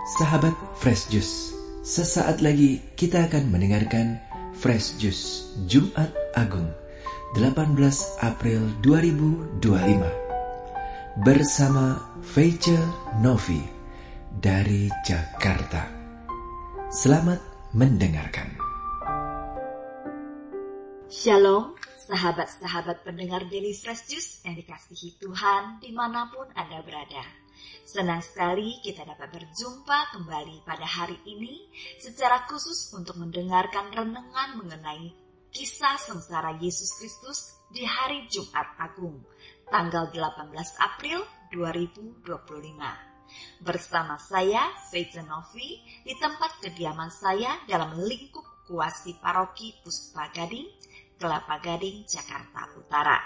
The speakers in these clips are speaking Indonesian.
Sahabat Fresh Juice, sesaat lagi kita akan mendengarkan Fresh Juice Jumat Agung 18 April 2025 bersama Feice Novi dari Jakarta. Selamat mendengarkan. Shalom, sahabat-sahabat pendengar Daily Fresh Juice yang dikasihi Tuhan dimanapun Anda berada. Senang sekali kita dapat berjumpa kembali pada hari ini secara khusus untuk mendengarkan renungan mengenai kisah sengsara Yesus Kristus di hari Jumat Agung, tanggal 18 April 2025. Bersama saya, Feice Novi, di tempat kediaman saya dalam lingkup kuasi paroki Puspa Gading, Kelapa Gading, Jakarta Utara.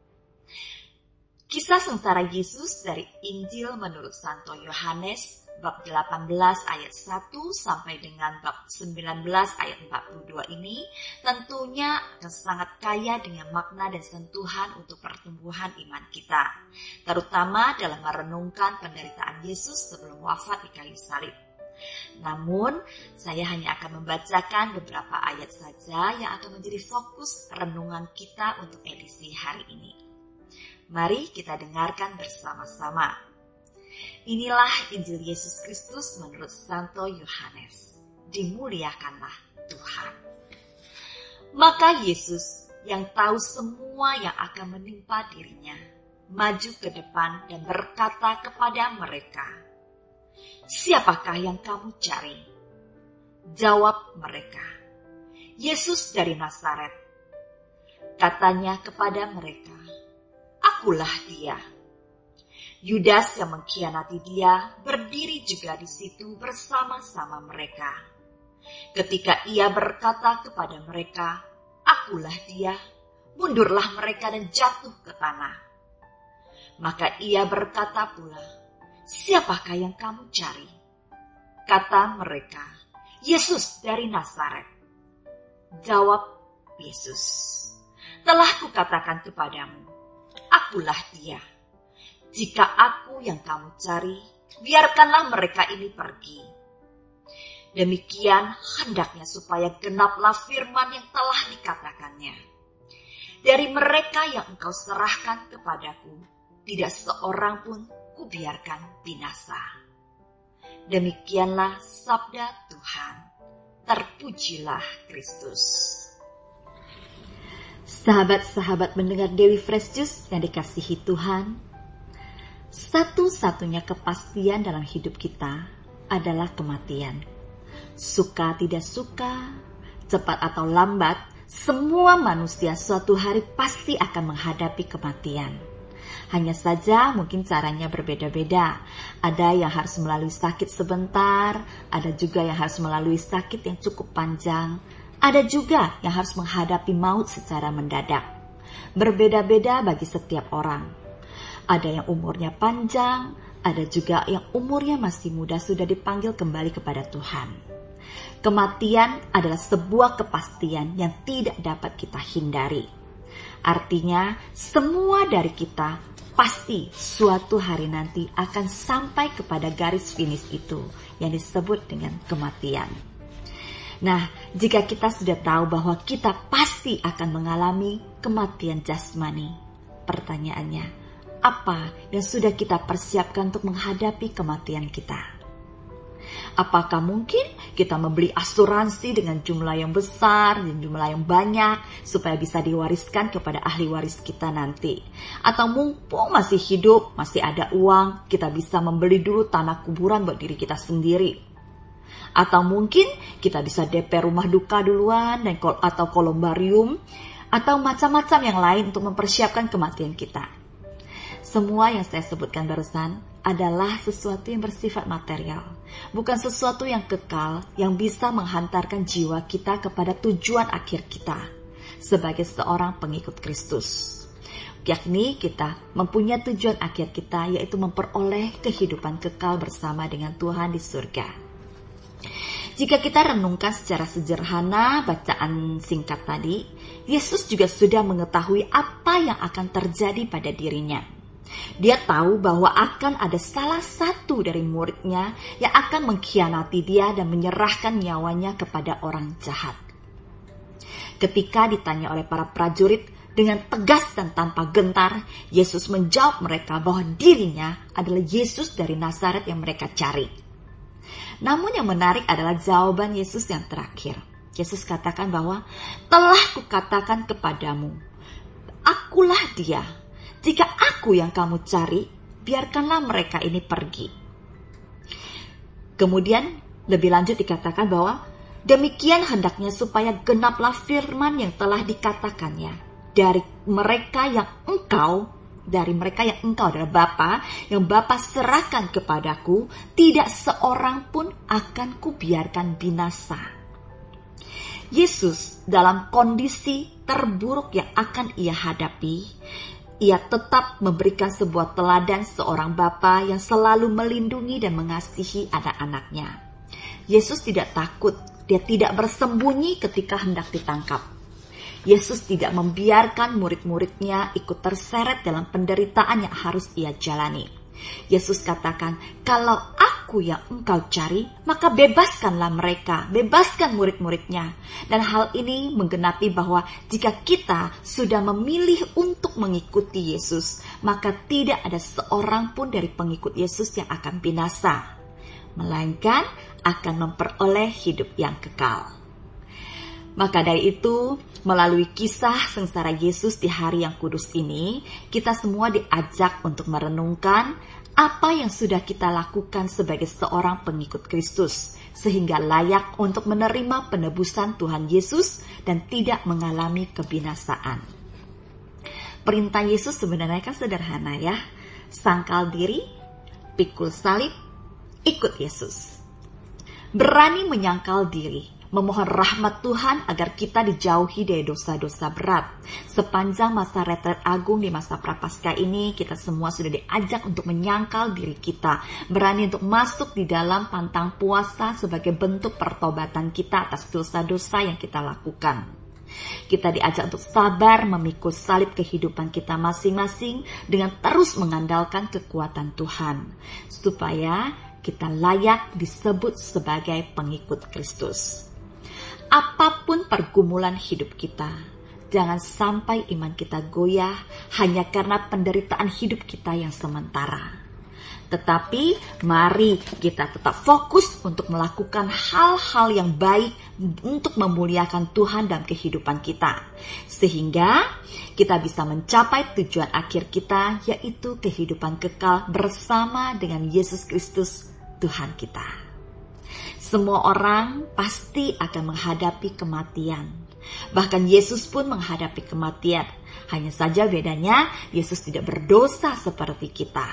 Kisah sengsara Yesus dari Injil menurut Santo Yohanes bab 18 ayat 1 sampai dengan bab 19 ayat 42 ini tentunya akan sangat kaya dengan makna dan sentuhan untuk pertumbuhan iman kita, terutama dalam merenungkan penderitaan Yesus sebelum wafat di kayu salib. Namun, saya hanya akan membacakan beberapa ayat saja yang akan menjadi fokus renungan kita untuk edisi hari ini. Mari kita dengarkan bersama-sama. Inilah Injil Yesus Kristus menurut Santo Yohanes. Dimuliakanlah Tuhan. Maka Yesus yang tahu semua yang akan menimpa dirinya, maju ke depan dan berkata kepada mereka, "Siapakah yang kamu cari?" Jawab mereka, "Yesus dari Nazaret." Katanya kepada mereka, "Akulah dia." Yudas yang mengkhianati dia berdiri juga di situ bersama-sama mereka. Ketika ia berkata kepada mereka, "Akulah dia," mundurlah mereka dan jatuh ke tanah. Maka ia berkata pula, "Siapakah yang kamu cari?" Kata mereka, "Yesus dari Nazaret." Jawab Yesus, "Telah kukatakan kepadamu, akulah dia. Jika aku yang kamu cari, biarkanlah mereka ini pergi." Demikian hendaknya supaya genaplah firman yang telah dikatakannya. "Dari mereka yang engkau serahkan kepadaku, tidak seorang pun kubiarkan binasa." Demikianlah sabda Tuhan. Terpujilah Kristus. Sahabat-sahabat mendengar Daily Fresh Juice yang dikasihi Tuhan, satu-satunya kepastian dalam hidup kita adalah kematian. Suka tidak suka, cepat atau lambat, semua manusia suatu hari pasti akan menghadapi kematian. Hanya saja mungkin caranya berbeda-beda. Ada yang harus melalui sakit sebentar, ada juga yang harus melalui sakit yang cukup panjang, ada juga yang harus menghadapi maut secara mendadak. Berbeda-beda bagi setiap orang. Ada yang umurnya panjang, ada juga yang umurnya masih muda sudah dipanggil kembali kepada Tuhan. Kematian adalah sebuah kepastian yang tidak dapat kita hindari. Artinya, semua dari kita pasti suatu hari nanti akan sampai kepada garis finish itu yang disebut dengan kematian. Nah, jika kita sudah tahu bahwa kita pasti akan mengalami kematian jasmani, pertanyaannya, apa yang sudah kita persiapkan untuk menghadapi kematian kita? Apakah mungkin kita membeli asuransi dengan jumlah yang besar dan jumlah yang banyak supaya bisa diwariskan kepada ahli waris kita nanti? Atau mumpung masih hidup, masih ada uang, kita bisa membeli dulu tanah kuburan buat diri kita sendiri? Atau mungkin kita bisa DP rumah duka duluan atau kolombarium atau macam-macam yang lain untuk mempersiapkan kematian kita. Semua yang saya sebutkan barusan adalah sesuatu yang bersifat material, bukan sesuatu yang kekal yang bisa menghantarkan jiwa kita kepada tujuan akhir kita sebagai seorang pengikut Kristus. Yakni kita mempunyai tujuan akhir kita, yaitu memperoleh kehidupan kekal bersama dengan Tuhan di surga. Jika kita renungkan secara sederhana bacaan singkat tadi, Yesus juga sudah mengetahui apa yang akan terjadi pada dirinya. Dia tahu bahwa akan ada salah satu dari muridnya yang akan mengkhianati dia dan menyerahkan nyawanya kepada orang jahat. Ketika ditanya oleh para prajurit dengan tegas dan tanpa gentar, Yesus menjawab mereka bahwa dirinya adalah Yesus dari Nazaret yang mereka cari. Namun yang menarik adalah jawaban Yesus yang terakhir. Yesus katakan bahwa telah kukatakan kepadamu, akulah dia. Jika aku yang kamu cari, biarkanlah mereka ini pergi. Kemudian lebih lanjut dikatakan bahwa demikian hendaknya supaya genaplah firman yang telah dikatakannya. Dari mereka yang engkau adalah Bapa, yang Bapa serahkan kepadaku, tidak seorang pun akan kubiarkan binasa. Yesus dalam kondisi terburuk yang akan ia hadapi, ia tetap memberikan sebuah teladan seorang bapa yang selalu melindungi dan mengasihi anak-anaknya. Yesus tidak takut, dia tidak bersembunyi ketika hendak ditangkap. Yesus tidak membiarkan murid-muridnya ikut terseret dalam penderitaan yang harus ia jalani. Yesus katakan, kalau aku yang engkau cari, maka bebaskanlah mereka, bebaskan murid-muridnya. Dan hal ini menggenapi bahwa jika kita sudah memilih untuk mengikuti Yesus, maka tidak ada seorang pun dari pengikut Yesus yang akan binasa, melainkan akan memperoleh hidup yang kekal. Maka dari itu, melalui kisah sengsara Yesus di hari yang kudus ini, kita semua diajak untuk merenungkan apa yang sudah kita lakukan sebagai seorang pengikut Kristus, sehingga layak untuk menerima penebusan Tuhan Yesus dan tidak mengalami kebinasaan. Perintah Yesus sebenarnya kan sederhana ya, sangkal diri, pikul salib, ikut Yesus. Berani menyangkal diri, memohon rahmat Tuhan agar kita dijauhi dari dosa-dosa berat. Sepanjang masa retret agung di masa Prapaskah ini, kita semua sudah diajak untuk menyangkal diri kita, berani untuk masuk di dalam pantang puasa sebagai bentuk pertobatan kita atas dosa-dosa yang kita lakukan. Kita diajak untuk sabar memikul salib kehidupan kita masing-masing dengan terus mengandalkan kekuatan Tuhan, supaya kita layak disebut sebagai pengikut Kristus. Apapun pergumulan hidup kita, jangan sampai iman kita goyah hanya karena penderitaan hidup kita yang sementara. Tetapi mari kita tetap fokus untuk melakukan hal-hal yang baik untuk memuliakan Tuhan dalam kehidupan kita, sehingga kita bisa mencapai tujuan akhir kita, yaitu kehidupan kekal bersama dengan Yesus Kristus Tuhan kita. Semua orang pasti akan menghadapi kematian. Bahkan Yesus pun menghadapi kematian. Hanya saja bedanya, Yesus tidak berdosa seperti kita.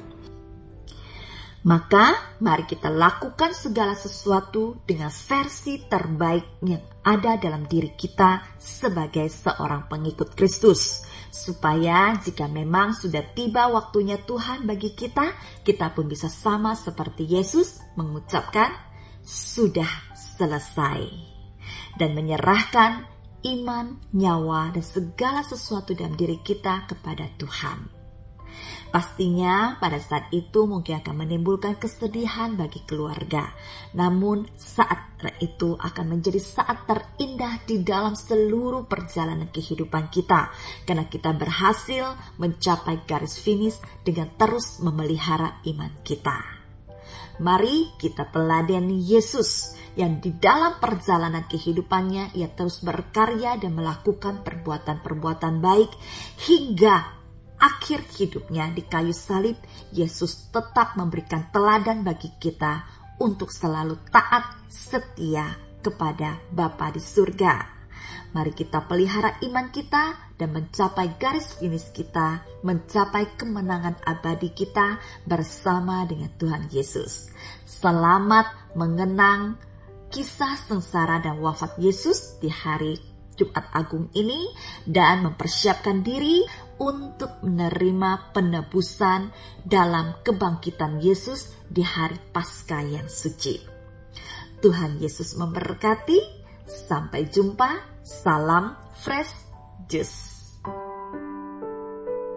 Maka, mari kita lakukan segala sesuatu dengan versi terbaik yang ada dalam diri kita sebagai seorang pengikut Kristus. Supaya jika memang sudah tiba waktunya Tuhan bagi kita, kita pun bisa sama seperti Yesus mengucapkan, sudah selesai, dan menyerahkan iman, nyawa, dan segala sesuatu dalam diri kita kepada Tuhan. Pastinya pada saat itu mungkin akan menimbulkan kesedihan bagi keluarga, namun saat itu akan menjadi saat terindah di dalam seluruh perjalanan kehidupan kita, karena kita berhasil mencapai garis finish dengan terus memelihara iman kita. Mari kita teladani Yesus yang di dalam perjalanan kehidupannya ia terus berkarya dan melakukan perbuatan-perbuatan baik hingga akhir hidupnya di kayu salib. Yesus tetap memberikan teladan bagi kita untuk selalu taat setia kepada Bapa di surga. Mari kita pelihara iman kita dan mencapai garis finish kita, mencapai kemenangan abadi kita bersama dengan Tuhan Yesus. Selamat mengenang kisah sengsara dan wafat Yesus di hari Jumat Agung ini dan mempersiapkan diri untuk menerima penebusan dalam kebangkitan Yesus di hari Paskah yang suci. Tuhan Yesus memberkati. Sampai jumpa. Salam Fresh Juice.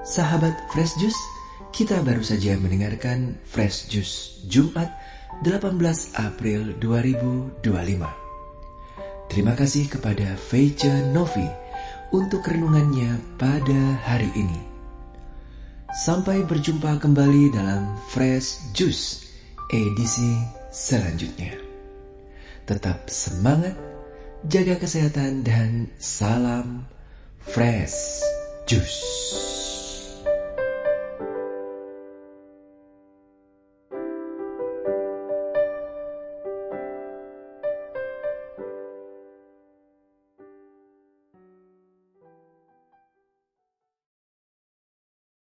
Sahabat Fresh Juice, kita baru saja mendengarkan Fresh Juice Jumat 18 April 2025. Terima kasih kepada Feice Novi untuk renungannya pada hari ini. Sampai berjumpa kembali dalam Fresh Juice edisi selanjutnya. Tetap semangat, jaga kesehatan, dan salam Fresh Juice.